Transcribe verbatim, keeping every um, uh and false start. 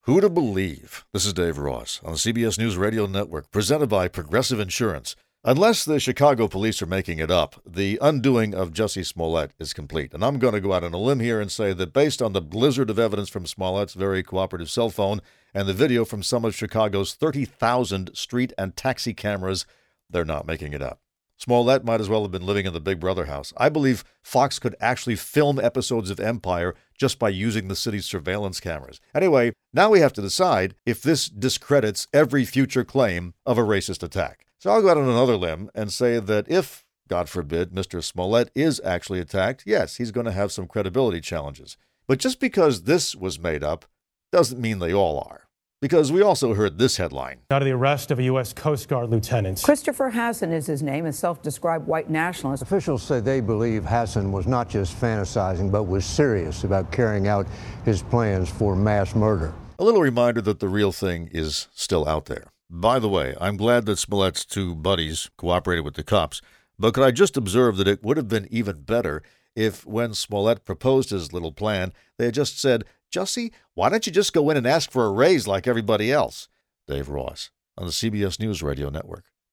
Who to believe? This is Dave Ross on the C B S News Radio Network, presented by Progressive Insurance. Unless the Chicago police are making it up, the undoing of Jussie Smollett is complete. And I'm going to go out on a limb here and say that based on the blizzard of evidence from Smollett's very cooperative cell phone and the video from some of Chicago's thirty thousand street and taxi cameras, they're not making it up. Smollett might as well have been living in the Big Brother house. I believe Fox could actually film episodes of Empire just by using the city's surveillance cameras. Anyway, now we have to decide if this discredits every future claim of a racist attack. So I'll go out on another limb and say that if, God forbid, Mister Smollett is actually attacked, yes, he's going to have some credibility challenges. But just because this was made up doesn't mean they all are. Because we also heard this headline. Out of the arrest of a U S Coast Guard lieutenant. Christopher Hassan is his name, a self-described white nationalist. Officials say they believe Hassan was not just fantasizing, but was serious about carrying out his plans for mass murder. A little reminder that the real thing is still out there. By the way, I'm glad that Smollett's two buddies cooperated with the cops, but could I just observe that it would have been even better if, when Smollett proposed his little plan, they had just said, Jussie, why don't you just go in and ask for a raise like everybody else? Dave Ross on the C B S News Radio Network.